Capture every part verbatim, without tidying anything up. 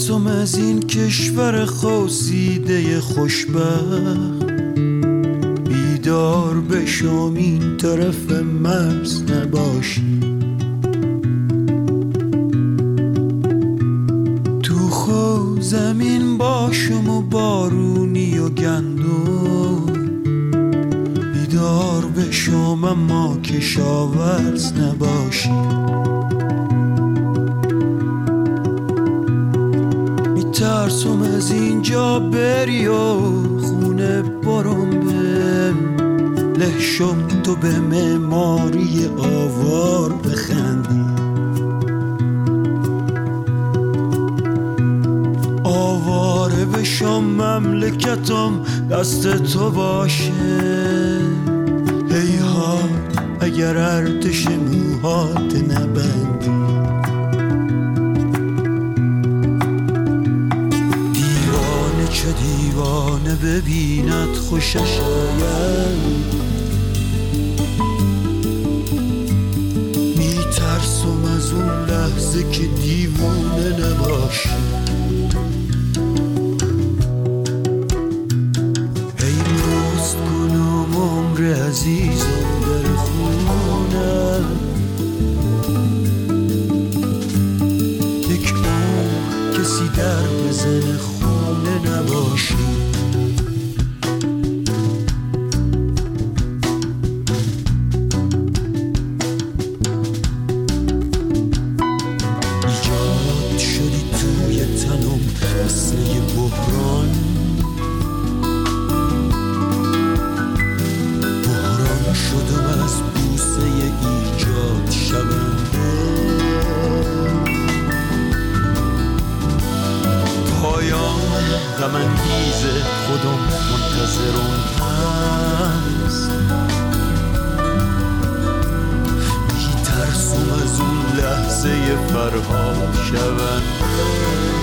میترسم از این کشور خواسیده خوشبخت، بیدار بشم این طرف مرز نباشی. تو خو زمین باشم و بارونی و گندم، بیدار بشم اما کشاورز نباشی. میترسم از اینجا بری و خونه برم به لهشم، تو به معماری آوار بخندی. آواره بشم مملکتم دست تو باشه، هیهات اگر ارتش موهات نبندی. دیوانه چه دیوانه ببیند خوشش آید، میترسم از اون لحظه که دیوانه نباشی. عزیزم در خونه یک عمر کسی در بزن خونه نباشی. ایجاد شدی توی تنم مثل یه بحران، شدم از بوسه ایجاد شونده. پایان غم انگیز خودم منتظرم هست، میترسم از اون لحظه فرهاد شونده.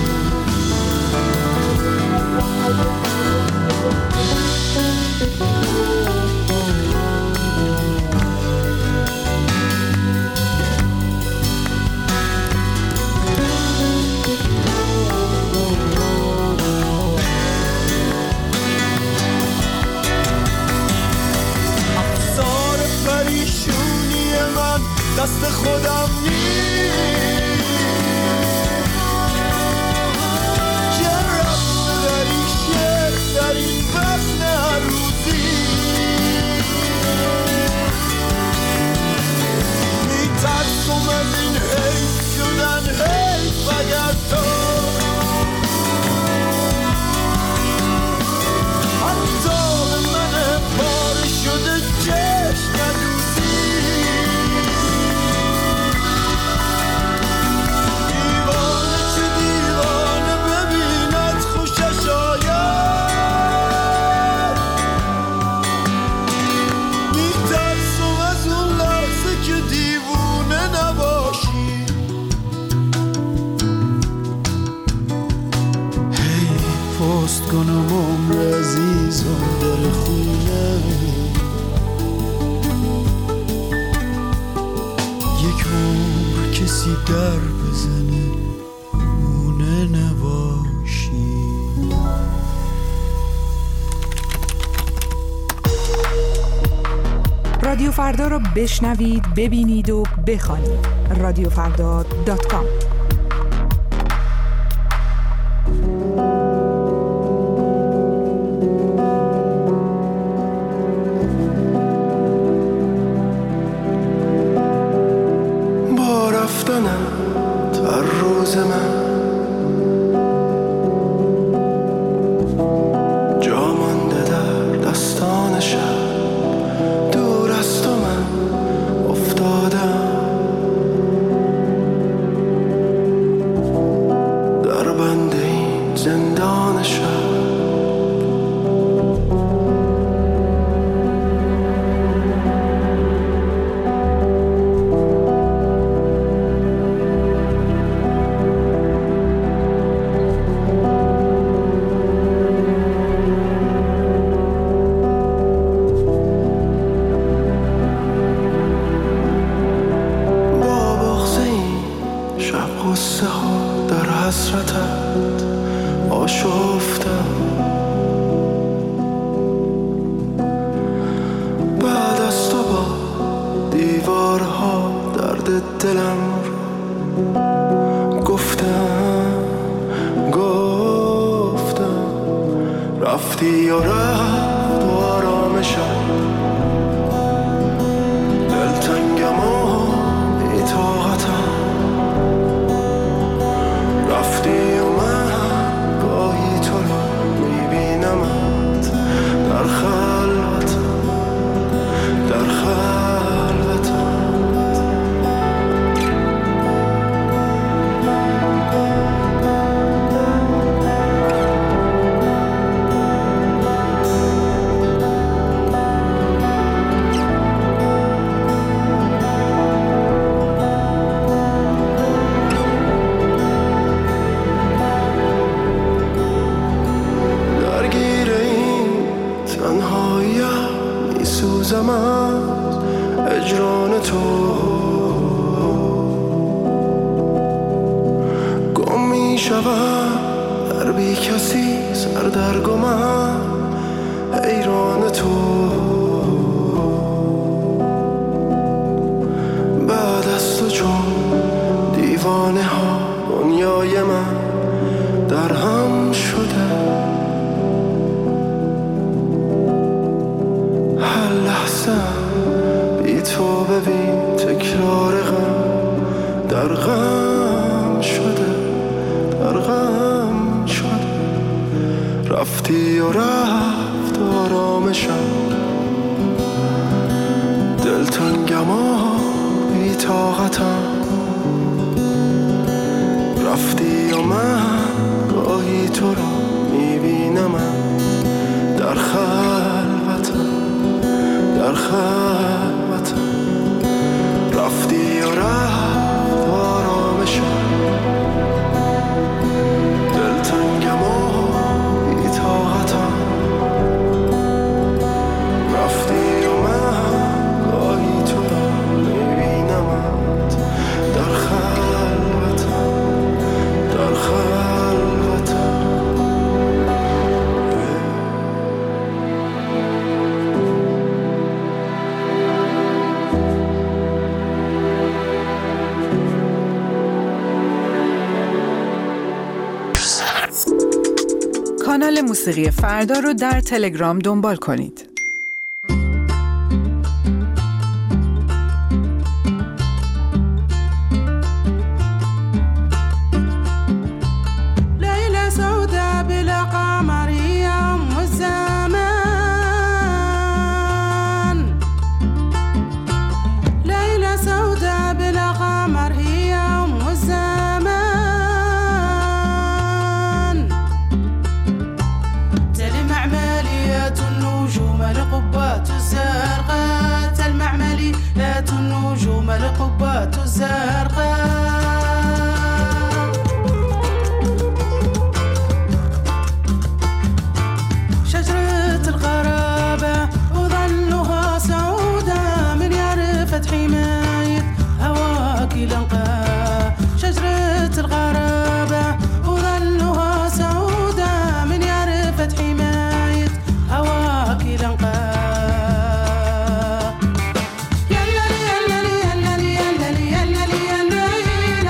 دست خودم نیست که رفت در این شعر در این وزن هر روزی. میترسم از این حیف شدن حیف اگر تو حتی به من پاره شده چشم ندوزی. کنم عمر عزیزم در خونه، یک عمر کسی در بزنه خونه نباشی. رادیو فردا رو بشنوید، ببینید و بخوانید. رادیو فردا دات کام. دور از تو من افتادم، رفتی و رفت و آرامشم دلتنگم و بی‌طاقتم رفتی و من گاهی تو رو میبینمت در خلوتم در خلوتم میسوزم از اجران تو گم میشوم در بی کسی سردرگمم حیران تو بعد از تو چون دیوانه ها دنیای من در هم شده هر لحظه بی تو ببین تکرار غم در غم شده در غم شده رفتی و رفت آرامشم دلتنگم و بی طاقتم رفتی و من گاهی تو را میبینم در خلوتم در خلوتم رفتی و رفت آرامشم دلتنگم و بی‌طاقتم رفتی و من گاهی تو را میبینمت در خلوتم در خلوتم کانال موسیقی فردا رو در تلگرام دنبال کنید. القبات الزرقاء شجرة الغرابة وظلها سعودة من يعرفت حماية هواك لنقى شجرة الغرابة وظلها سعودة من يعرفت حماية هواك لنقى يلا يلا يلا يلا يلا يلا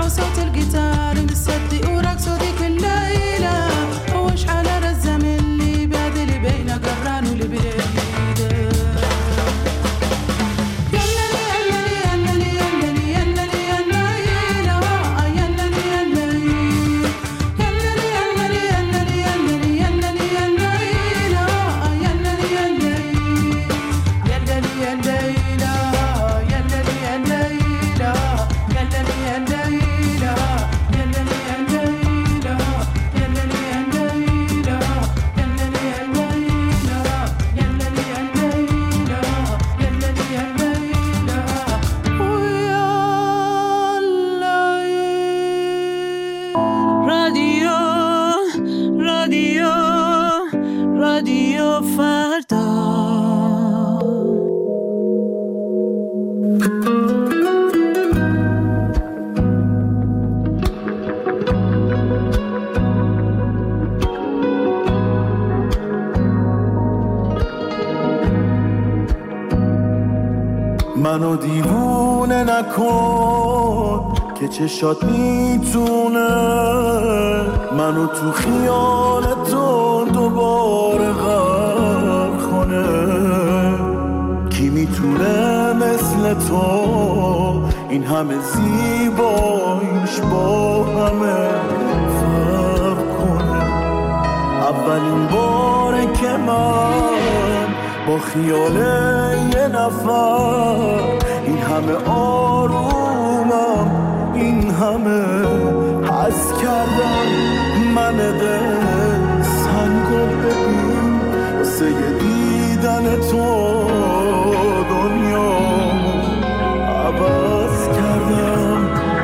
وصوت الجيتار مصدق ورقصوا ديك الليلة. وش حال الرزم اللي بادل بين قران والبليدة. منو دیوونه نکن که چشات میتونه منو تو خیال تو دوباره غرق کنه. کی میتونه مثل تو این همه زیباییش با همه فرق کنه. اولین باره که من با خیال یه نفر این همه آرومم این همه حس کردم. من دل سنگو ببین واسه دیدن تو دنیامو عوض کردم.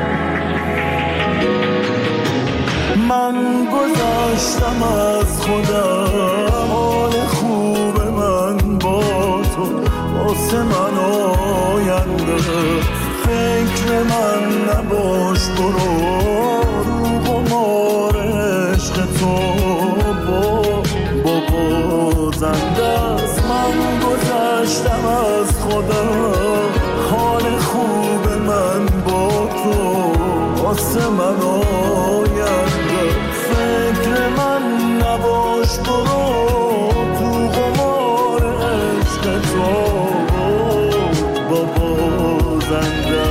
من گذشتم از خودم حال خوب من با تو واسه من آینده. فکر من نباش برو رو قمار عشق تو با بابا زنده است. من گذشتم از خودم حال خوب من با تو واسه من آینده. فکر من نباش برو تو قمار عشق تو بابا زنده.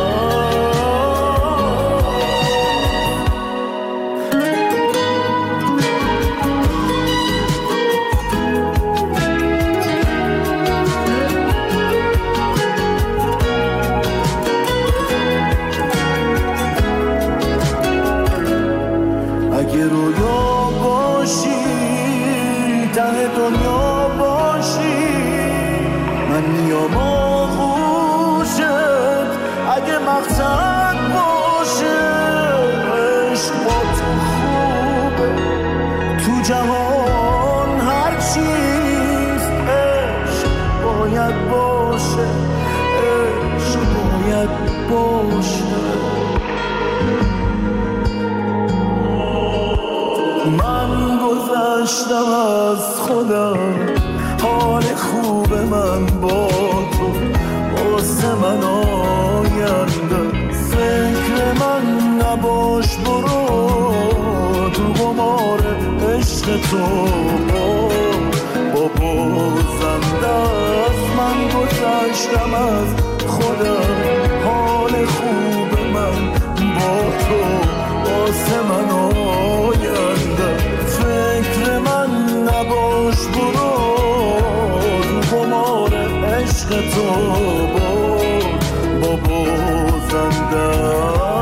اگه رویا باشی ته دنیا باشی من میام آغوشت. اگه مقصد باشه عشق با تو خوبه تو جهان هر چیز عشق باید باشه. عشق باید باشه. من گذشتم از خودم حال خوب من با تو واسه من آینده. فکر من نباش برو تو قمار عشق تو بابا زنده است. من گذشتم از خودم حال خوب من با تو واسه من آینده. فکر من نباش برو تو قمار عشق تو بابا زنده.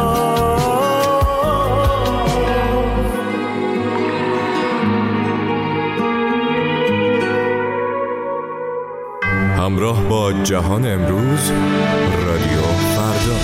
همراه با جهان امروز رادیو فردا.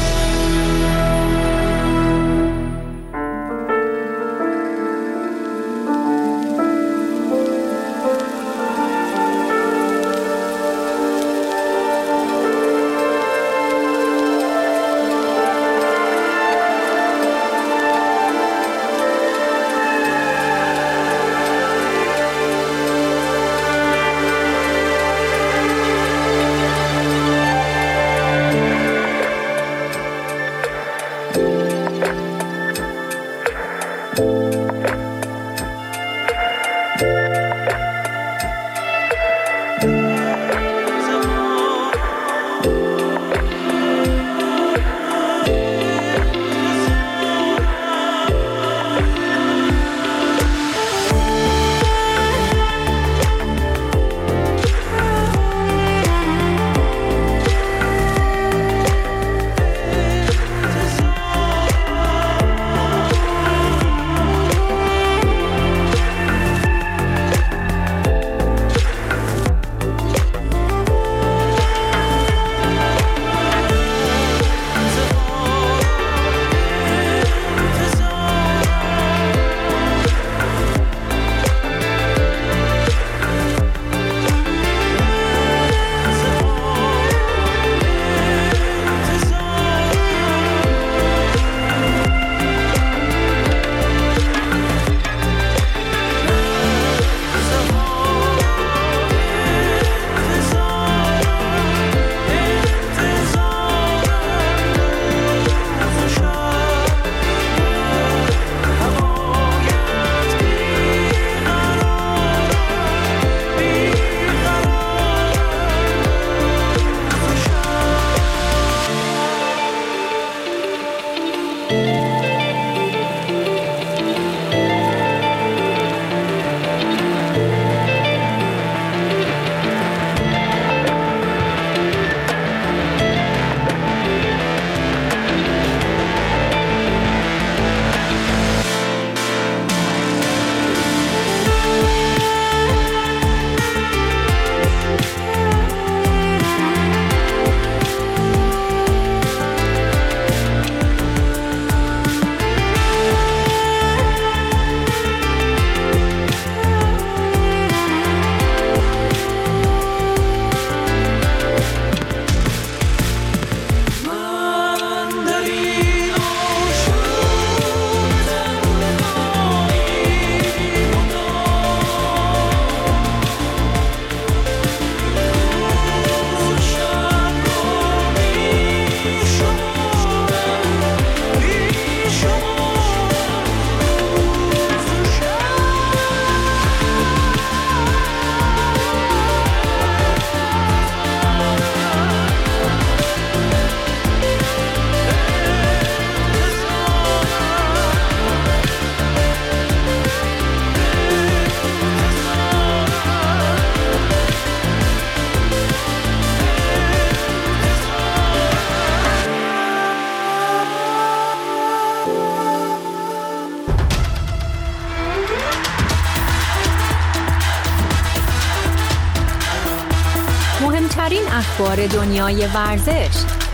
اخبار دنیای ورزش،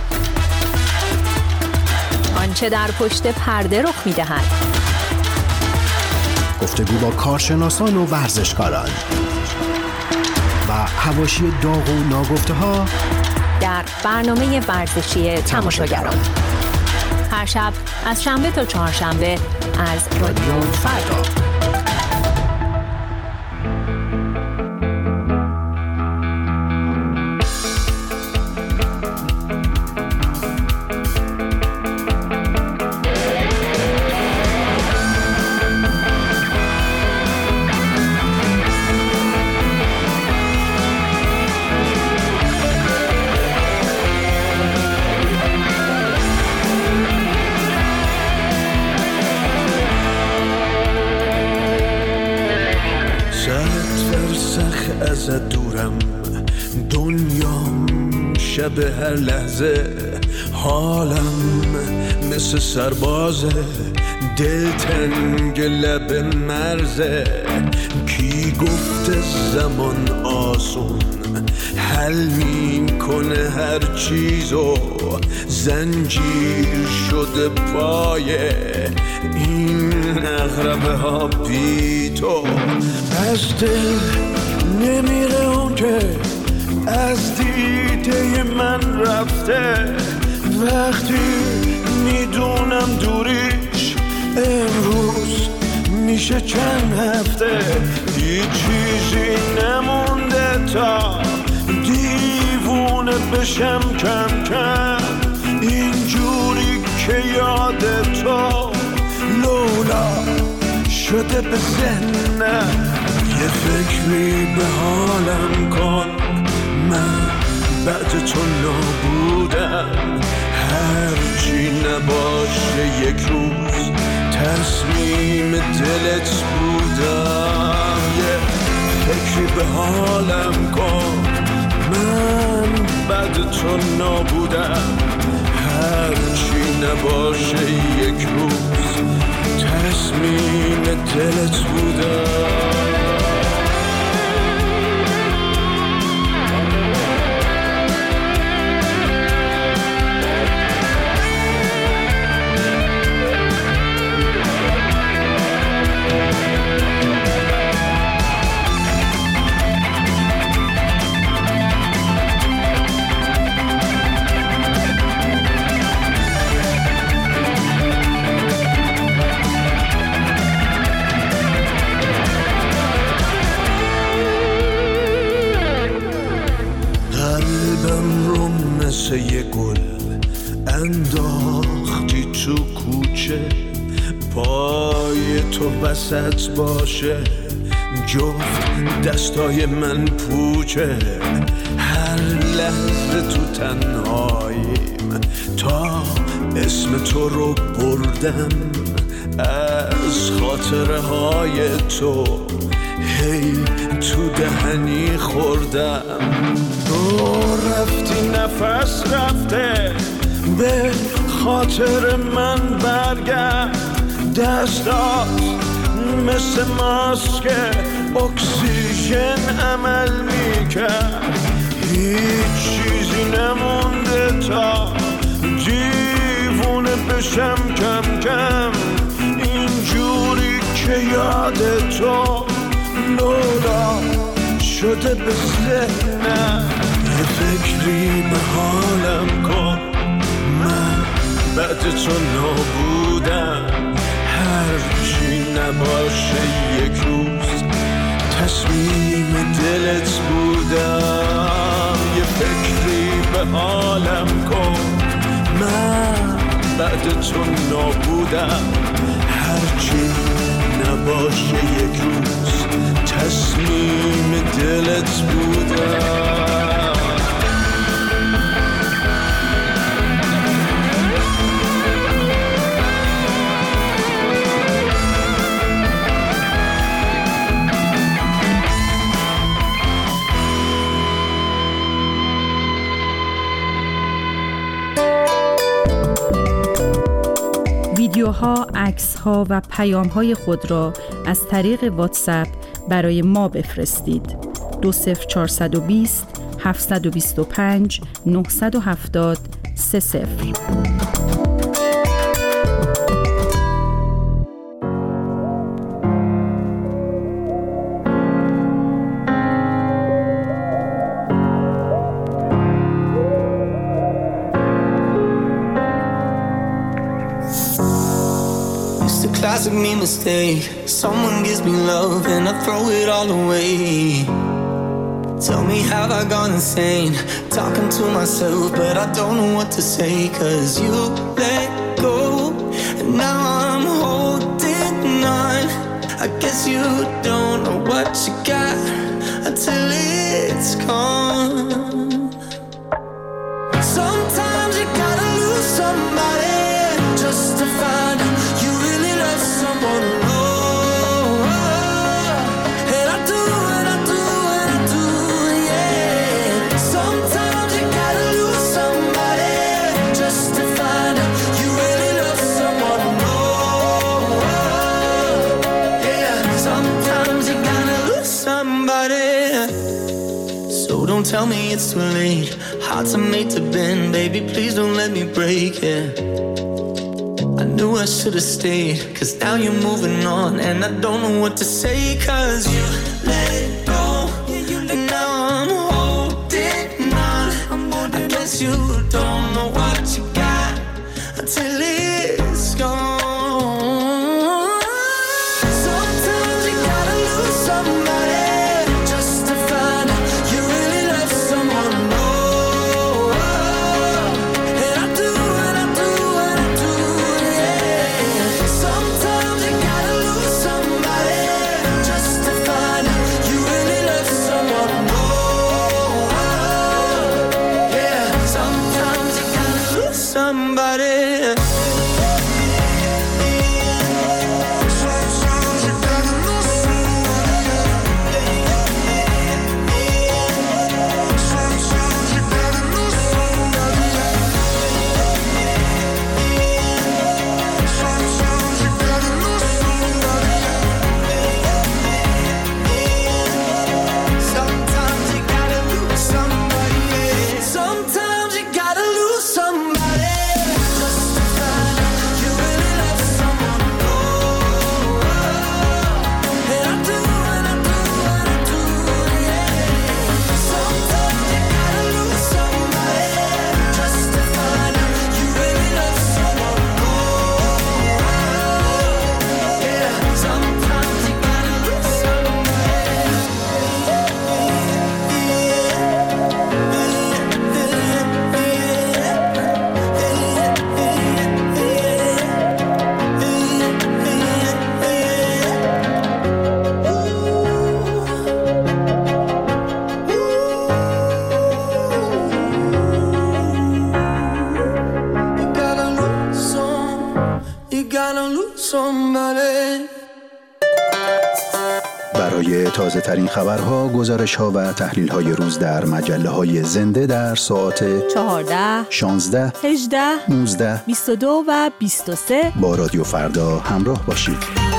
آنچه در پشت پرده رخ می‌دهد، گفتگو با کارشناسان و ورزشکاران و حواشی داغ و ناگفته‌ها در برنامه ورزشی تماشاگران. هر شب از شنبه تا چهارشنبه از رادیو فردا. ازت دورم، دنیام شب هر لحظه، حالم مثل سربازه، دل تنگ لب مرزه. کی گفته زمان آسون حل میکنه هر چیزو، زنجیر شده پایه این اغربه ها بی تو. از دل نمیره اون که از دیده من رفته، وقتی میدونم دوریش امروز میشه چند هفته. هیچ چیزی نمونده تا دیوونه بشم کم کم، اینجوری که یاد تو لولا شده به ذهنم. یه فکری به حالم کن، من بعد تو نابودم. هرچی نباشه یک روز تصمیم دلت بودم. یه فکری به حالم کن، من بعد تو نابودم. هرچی نباشه یک روز تصمیم دلت بودم. یه گل انداختی تو کوچه، پای تو وسط باشه جفت دستای من پوچه. هر لحظه تو تنهاییم تا اسم تو رو بردم، از خاطره های تو هی تو دهنی خوردم. تو رفتی نفس رفته، به خاطر من برگرد. دستات مثل ماسک اکسیژن عمل میکرد. هیچ چیزی نمونده تا دیوونه بشم کم کم، اینجوری که یاد تو لولا شده به ذهنم. یه فکری به حالم کن، من بعد تو نابودم. هرچی نباشه یک روز تصمیم دلت بودم. یه فکری به حالم کن، من بعد تو نابودم. هرچی نباشه یک روز تصمیم دلت بودم. ویدیوها، عکس‌ها و پیام‌های خود را از طریق واتساپ برای ما بفرستید. دو صفر چهارصد و بیست هفت دو پنج نه هفت صفر سه صفر. Classic me mistake. Someone gives me love and I throw it all away. Tell me, have I gone insane? Talking to myself, but I don't know what to say. Cause you let go and now I'm holding on. I guess you don't know what you got until it's gone. Sometimes you gotta lose somebody just to find out you really love someone. Oh, and I do, and I do, and I do, yeah. Sometimes you gotta lose somebody just to find out you really love someone. Oh, yeah. Sometimes you gotta lose somebody. So don't tell me it's too late. Hearts are made to bend, baby, please don't let me break it. I knew I should've stayed, cause now you're moving on and I don't know what to say. Cause you let it go and now I'm holding on. I guess you don't know what you got until it's gone. Sometimes you gotta lose somebody just to find out you really love someone. برای تازه ترین خبرها، گزارش ها و تحلیل های روز در مجله های زنده در ساعت چهارده، شانزده، هجده، نوزده، بیست و دو و بیست و سه با رادیو فردا همراه باشید.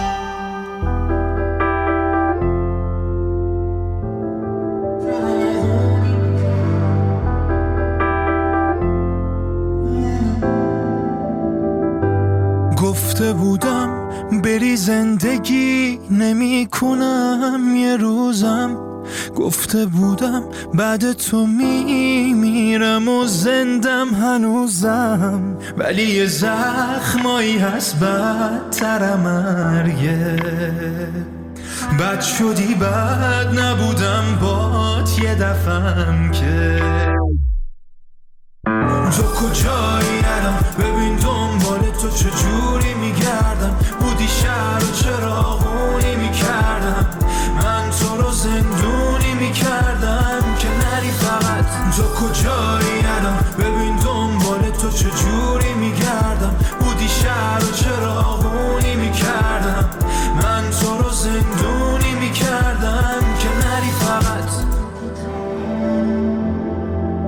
گفته بودم بری زندگی نمی کنم یه روزم، گفته بودم بعد تو می میرم و زندم هنوزم، ولی یه زخمایی هست بدتر مرگه. بد شدی بد نبودم بات یه دفعم که تو کجایی الان، ببین دنبال تو چجوری میگردم، بودی شهر و چراغونی میکردم، من تو رو زندونی میکردم که نری فقط. تو کجایی الان، ببین دنبال تو چجوری میگردم، بودی شهر و چراغونی میکردم، من تو رو زندونی میکردم که نری فقط.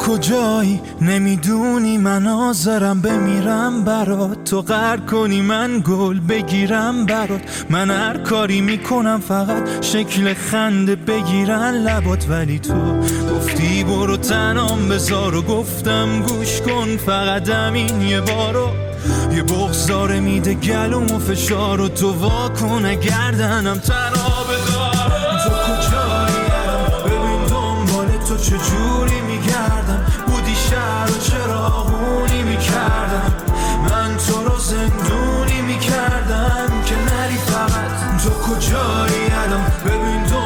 کجایی نمیدونی من حاضرم بمیرم برات، تو قهر کنی من گل بگیرم برات، من هر کاری میکنم فقط شکل خنده بگیرن لبات، ولی تو گفتی برو تنام بذار و گفتم گوش کن فقط همین یه بارو، یه بغضاره میده گلوم و فشار و تو واکن گردنم تنها بدار. تو کجایی الان ببین دنبال تو چجوری میگردم، بودی شهر و چراغونی میکردم، من تو رو زندونی میکردم که نری فقط. تو کجایی الان ببین